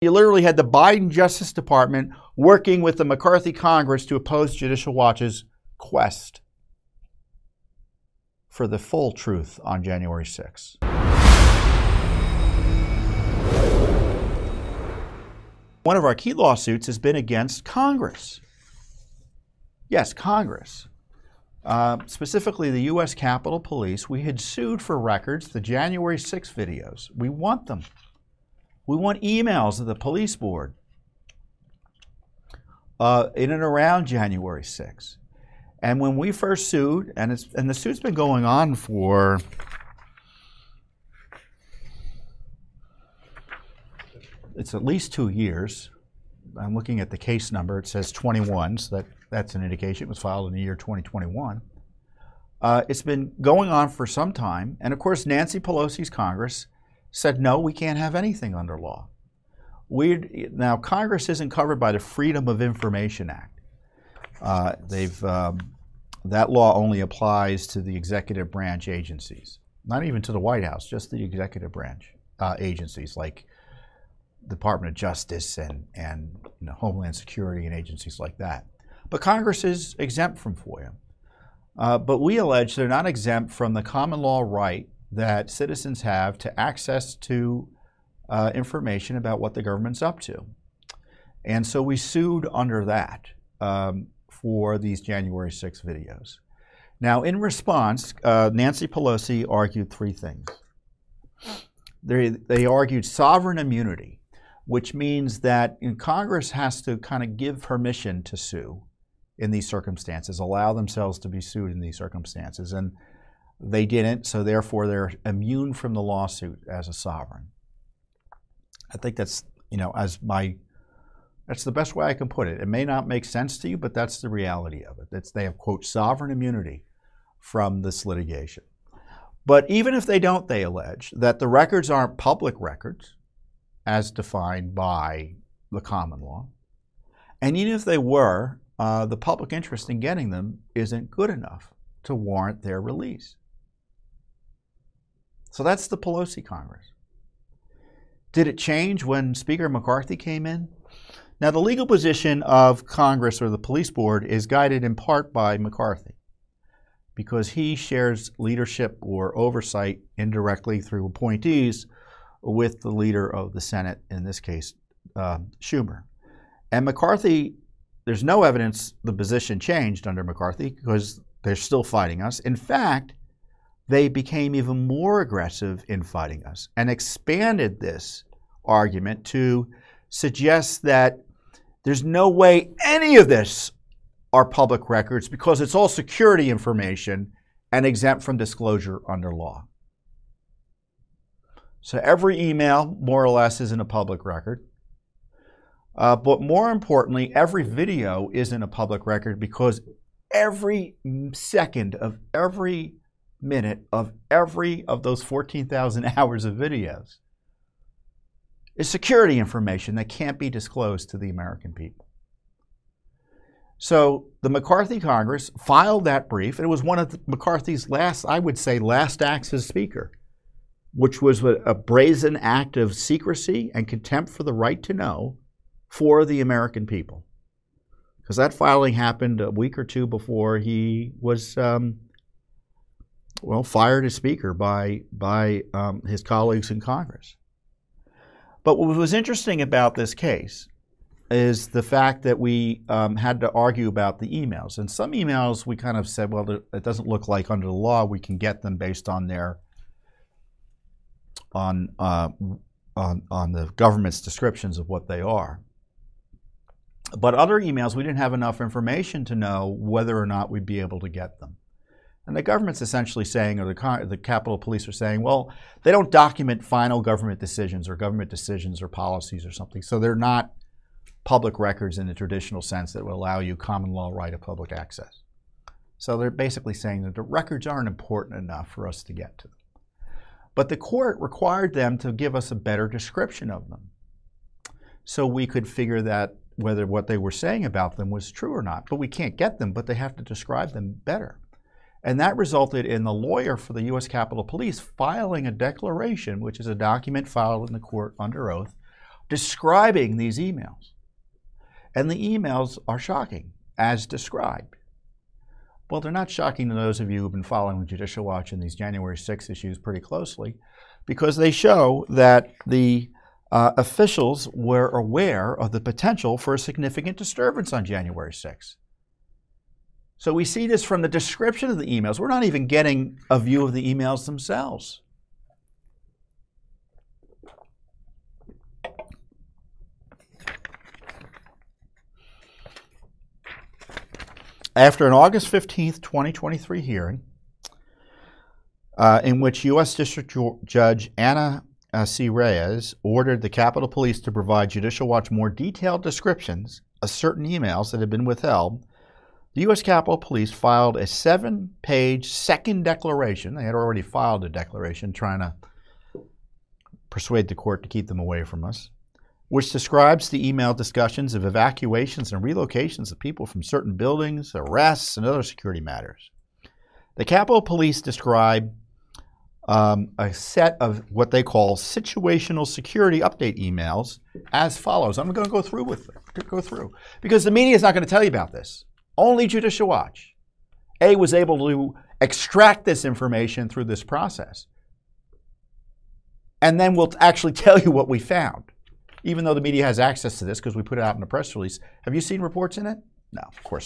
You literally had the Biden Justice Department working with the McCarthy Congress to oppose Judicial Watch's quest for the full truth on January 6th. One of our key lawsuits has been against Congress. Yes, Congress. Specifically the U.S. Capitol Police. We had sued for records, the January 6 videos. We want them. We want emails of the police board in and around January 6. And when we first sued, and the suit's been going on for it's at least 2 years. I'm looking at the case number. It says 21, so that's an indication it was filed in the year 2021. It's been going on for some time. And of course, Nancy Pelosi's Congress said, no, we can't have anything under law. Now, Congress isn't covered by the Freedom of Information Act. That law only applies to the executive branch agencies, not even to the White House, just the executive branch agencies like Department of Justice and Homeland Security and agencies like that. But Congress is exempt from FOIA. But we allege they're not exempt from the common law right that citizens have to access to information about what the government's up to. And so we sued under that for these January 6 videos. Now, in response, Nancy Pelosi argued three things. They argued sovereign immunity, which means that Congress has to kind of give permission to sue in these circumstances, allow themselves to be sued in these circumstances. And they didn't, so therefore they're immune from the lawsuit as a sovereign. I think that's, that's the best way I can put it. It may not make sense to you, but that's the reality of it. They have, quote, sovereign immunity from this litigation. But even if they don't, they allege that the records aren't public records as defined by the common law. And even if they were, the public interest in getting them isn't good enough to warrant their release. So that's the Pelosi Congress. Did it change when Speaker McCarthy came in? Now, the legal position of Congress or the police board is guided in part by McCarthy because he shares leadership or oversight indirectly through appointees with the leader of the Senate, in this case, Schumer. And McCarthy, there's no evidence the position changed under McCarthy because they're still fighting us. In fact, they became even more aggressive in fighting us and expanded this argument to suggest that there's no way any of this are public records because it's all security information and exempt from disclosure under law. So every email, more or less, isn't a public record. But more importantly, every video isn't a public record because every second of every minute of every of those 14,000 hours of videos is security information that can't be disclosed to the American people. So the McCarthy Congress filed that brief. It was one of McCarthy's last acts as Speaker, which was a brazen act of secrecy and contempt for the right to know for the American people. Because that filing happened a week or two before he was fired as Speaker by his colleagues in Congress. But what was interesting about this case is the fact that we had to argue about the emails. And some emails we kind of said, well, it doesn't look like under the law we can get them based on their on the government's descriptions of what they are. But other emails, we didn't have enough information to know whether or not we'd be able to get them. And the government's essentially saying, or the Capitol Police are saying, well, they don't document final government decisions or policies or something. So they're not public records in the traditional sense that would allow you common law right of public access. So they're basically saying that the records aren't important enough for us to get to them. But the court required them to give us a better description of them so we could figure that whether what they were saying about them was true or not. But we can't get them, but they have to describe them better. And that resulted in the lawyer for the U.S. Capitol Police filing a declaration, which is a document filed in the court under oath, describing these emails. And the emails are shocking, as described. Well, they're not shocking to those of you who've been following Judicial Watch and these January 6 issues pretty closely, because they show that the officials were aware of the potential for a significant disturbance on January 6. So we see this from the description of the emails. We're not even getting a view of the emails themselves. After an August 15, 2023 hearing, in which U.S. District Judge Anna C. Reyes ordered the Capitol Police to provide Judicial Watch more detailed descriptions of certain emails that had been withheld, the U.S. Capitol Police filed a 7-page second declaration. They had already filed a declaration trying to persuade the court to keep them away from us, which describes the email discussions of evacuations and relocations of people from certain buildings, arrests, and other security matters. The Capitol Police describe a set of what they call situational security update emails as follows. I'm going to go through because the media is not going to tell you about this. Only Judicial Watch. Was able to extract this information through this process. And then we'll actually tell you what we found. Even though the media has access to this because we put it out in a press release. Have you seen reports in it? No, of course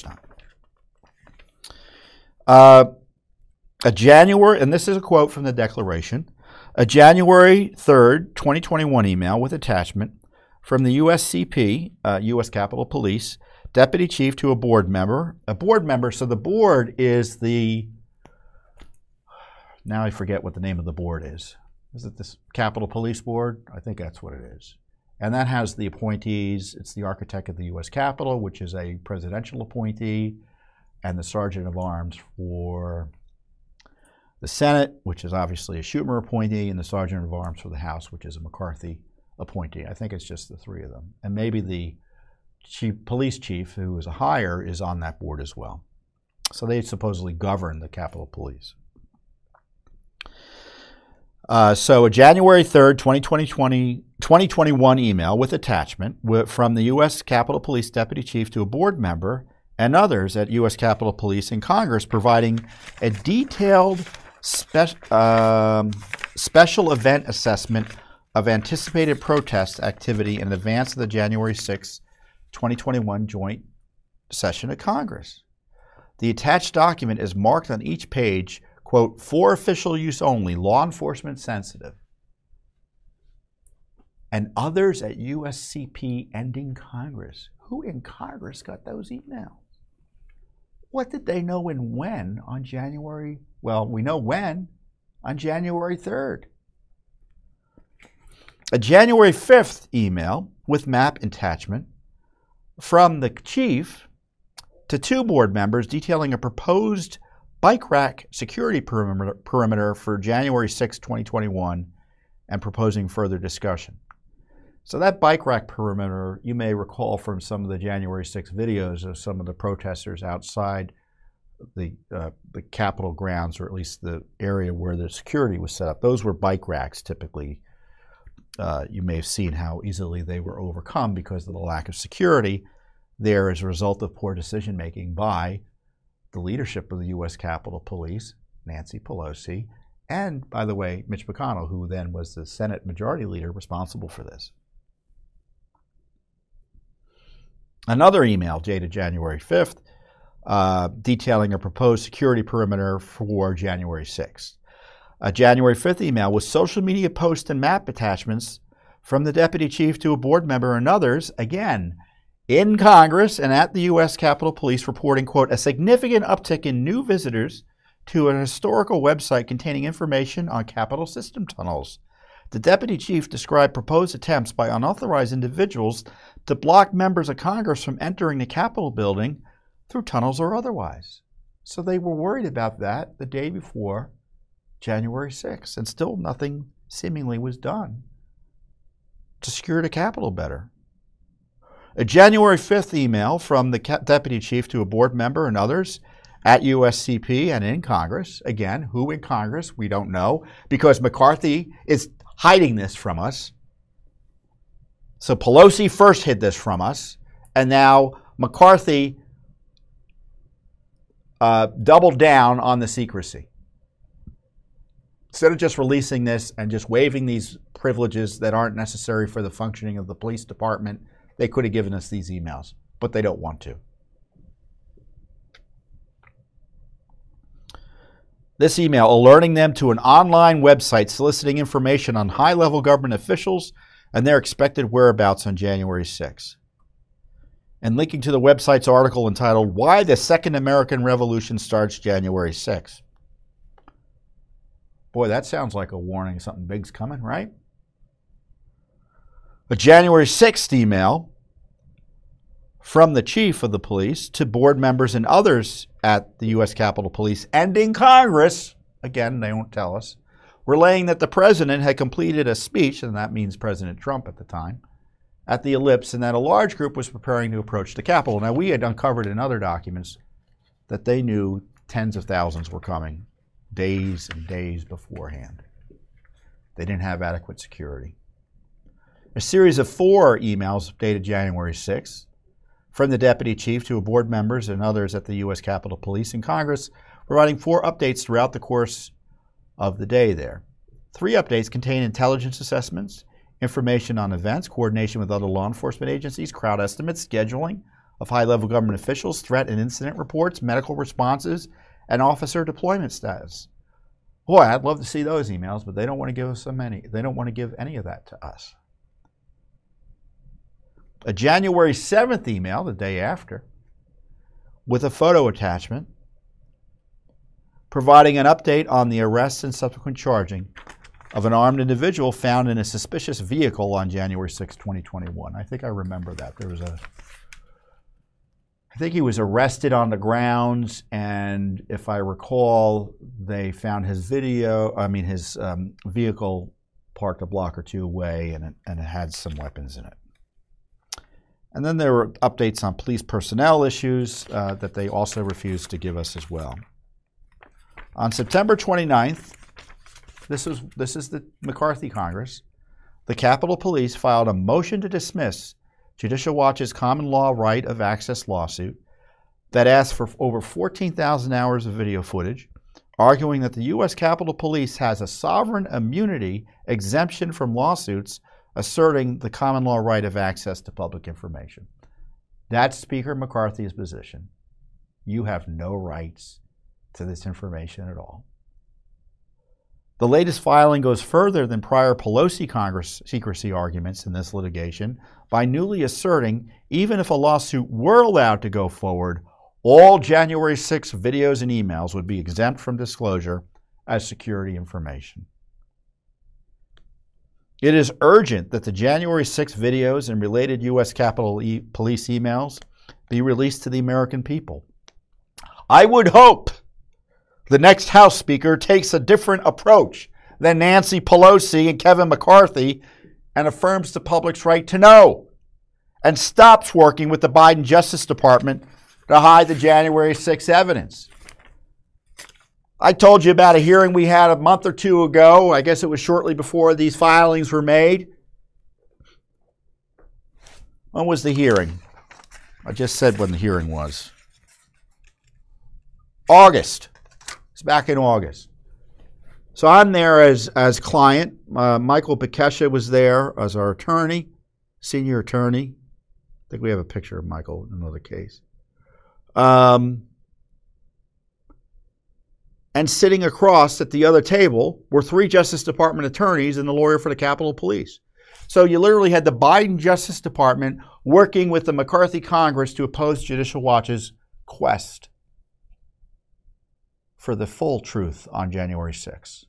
not. A January, and this is a quote from the declaration, a January 3rd, 2021 email with attachment from the USCP, U.S. Capitol Police, Deputy Chief to a board member. A board member, so the board is the, now I forget what the name of the board is. Is it this Capitol Police Board? I think that's what it is. And that has the appointees. It's the architect of the U.S. Capitol, which is a presidential appointee, and the Sergeant of Arms for the Senate, which is obviously a Schumer appointee, and the Sergeant of Arms for the House, which is a McCarthy appointee. I think it's just the three of them. And maybe the police chief, who is a hire, is on that board as well. So they supposedly govern the Capitol Police. So a January 3rd, 2021 email with attachment from the U.S. Capitol Police Deputy Chief to a board member and others at U.S. Capitol Police and Congress providing a detailed special event assessment of anticipated protest activity in advance of the January 6, 2021 joint session of Congress. The attached document is marked on each page, quote, for official use only, law enforcement sensitive. And others at USCP and in Congress. Who in Congress got those emails? What did they know and when on January? Well, we know when, on January 3rd. A January 5th email with map attachment from the chief to two board members detailing a proposed bike rack security perimeter for January 6, 2021 and proposing further discussion. So that bike rack perimeter, you may recall from some of the January 6 videos of some of the protesters outside the Capitol grounds, or at least the area where the security was set up. Those were bike racks typically. You may have seen how easily they were overcome because of the lack of security there as a result of poor decision making by the leadership of the U.S. Capitol Police, Nancy Pelosi, and, by the way, Mitch McConnell, who then was the Senate Majority Leader responsible for this. Another email dated January 5th detailing a proposed security perimeter for January 6th. A January 5th email with social media posts and map attachments from the Deputy Chief to a board member and others, again, in Congress and at the U.S. Capitol Police reporting, quote, a significant uptick in new visitors to an historical website containing information on Capitol system tunnels. The Deputy Chief described proposed attempts by unauthorized individuals to block members of Congress from entering the Capitol building through tunnels or otherwise. So they were worried about that the day before January 6th, and still nothing seemingly was done to secure the Capitol better. A January 5th email from the Deputy Chief to a board member and others at USCP and in Congress. Again, who in Congress? We don't know, because McCarthy is hiding this from us. So Pelosi first hid this from us, and now McCarthy doubled down on the secrecy. Instead of just releasing this and just waiving these privileges that aren't necessary for the functioning of the police department, they could have given us these emails, but they don't want to. This email alerting them to an online website soliciting information on high-level government officials and their expected whereabouts on January 6. And linking to the website's article entitled, Why the Second American Revolution Starts January 6. Boy, that sounds like a warning something big's coming, right? A January 6th email from the chief of the police to board members and others at the U.S. Capitol Police and in Congress, again, they won't tell us, relaying that the president had completed a speech, and that means President Trump at the time, at the Ellipse, and that a large group was preparing to approach the Capitol. Now, we had uncovered in other documents that they knew tens of thousands were coming days and days beforehand. They didn't have adequate security. A series of 4 emails dated January 6th from the deputy chief to board members and others at the U.S. Capitol Police and Congress, providing 4 updates throughout the course of the day there. 3 updates contain intelligence assessments, information on events, coordination with other law enforcement agencies, crowd estimates, scheduling of high-level government officials, threat and incident reports, medical responses, and officer deployment status. Boy, I'd love to see those emails, but they don't want to give us so many. They don't want to give any of that to us. A January 7th email, the day after, with a photo attachment, providing an update on the arrest and subsequent charging of an armed individual found in a suspicious vehicle on January 6, 2021. I think I remember that. I think he was arrested on the grounds, and if I recall, they found his vehicle parked a block or 2 away, and it had some weapons in it. And then there were updates on police personnel issues that they also refused to give us as well. On September 29th, this is the McCarthy Congress, the Capitol Police filed a motion to dismiss Judicial Watch's common law right of access lawsuit that asked for over 14,000 hours of video footage, arguing that the U.S. Capitol Police has a sovereign immunity exemption from lawsuits asserting the common law right of access to public information. That's Speaker McCarthy's position. You have no rights to this information at all. The latest filing goes further than prior Pelosi Congress secrecy arguments in this litigation by newly asserting even if a lawsuit were allowed to go forward, all January 6 videos and emails would be exempt from disclosure as security information. It is urgent that the January 6 videos and related U.S. Capitol Police emails be released to the American people. I would hope the next House Speaker takes a different approach than Nancy Pelosi and Kevin McCarthy and affirms the public's right to know and stops working with the Biden Justice Department to hide the January 6 evidence. I told you about a hearing we had a month or 2 ago. I guess it was shortly before these filings were made. When was the hearing? I just said when the hearing was. August. It's back in August. So I'm there as client. Michael Bekesha was there as our attorney, senior attorney. I think we have a picture of Michael in another case. And sitting across at the other table were 3 Justice Department attorneys and the lawyer for the Capitol Police. So you literally had the Biden Justice Department working with the McCarthy Congress to oppose Judicial Watch's quest for the full truth on January 6th.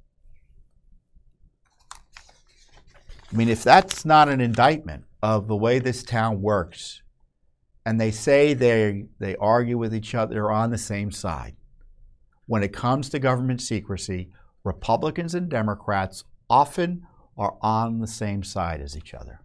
I mean, if that's not an indictment of the way this town works, and they say they argue with each other, they're on the same side. When it comes to government secrecy, Republicans and Democrats often are on the same side as each other.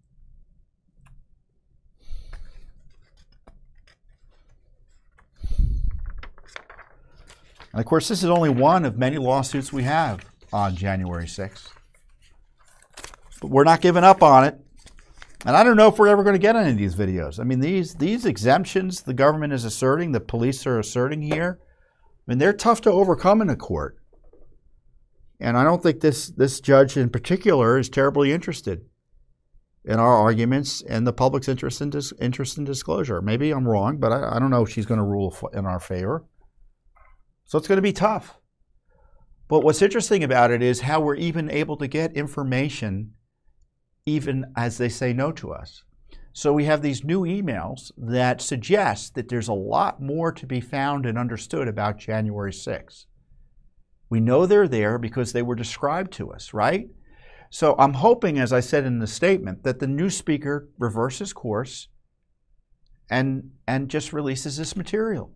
And of course, this is only one of many lawsuits we have on January 6th. But we're not giving up on it. And I don't know if we're ever going to get any of these videos. I mean, these exemptions the government is asserting, the police are asserting here, I mean, they're tough to overcome in a court. And I don't think this judge in particular is terribly interested in our arguments and the public's interest in disclosure. Maybe I'm wrong, but I don't know if she's going to rule in our favor. So it's going to be tough. But what's interesting about it is how we're even able to get information even as they say no to us. So we have these new emails that suggest that there's a lot more to be found and understood about January 6th. We know they're there because they were described to us, right? So I'm hoping, as I said in the statement, that the new speaker reverses course and just releases this material.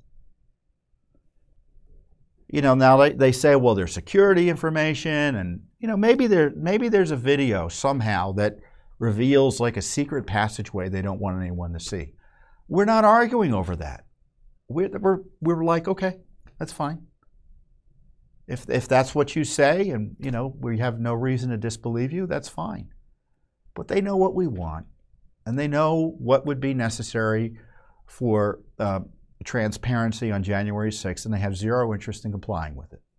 You know, now they say, well, there's security information, and you know, maybe there's a video somehow that reveals like a secret passageway they don't want anyone to see. We're not arguing over that. We're like, okay, that's fine. If that's what you say, and you know, we have no reason to disbelieve you, that's fine. But they know what we want, and they know what would be necessary for transparency on January 6th, and they have zero interest in complying with it.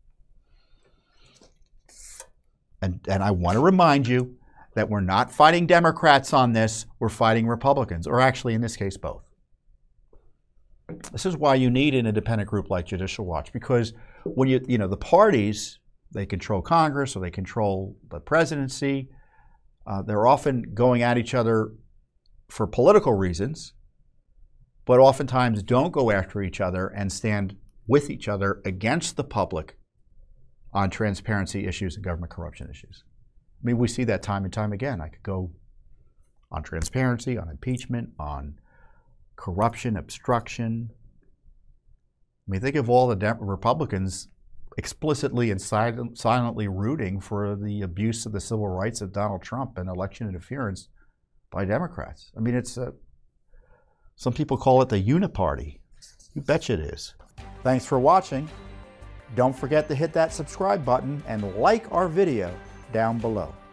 And I want to remind you that we're not fighting Democrats on this, we're fighting Republicans, or actually in this case both. This is why you need an independent group like Judicial Watch, because when you know, the parties, they control Congress or they control the presidency, they're often going at each other for political reasons, but oftentimes don't go after each other and stand with each other against the public on transparency issues and government corruption issues. I mean, we see that time and time again. I could go on transparency, on impeachment, on corruption, obstruction. I mean, think of all the Republicans explicitly and silently rooting for the abuse of the civil rights of Donald Trump and election interference by Democrats. I mean, it's some people call it the uniparty. You betcha it is. Thanks for watching. Don't forget to hit that subscribe button and like our video down below.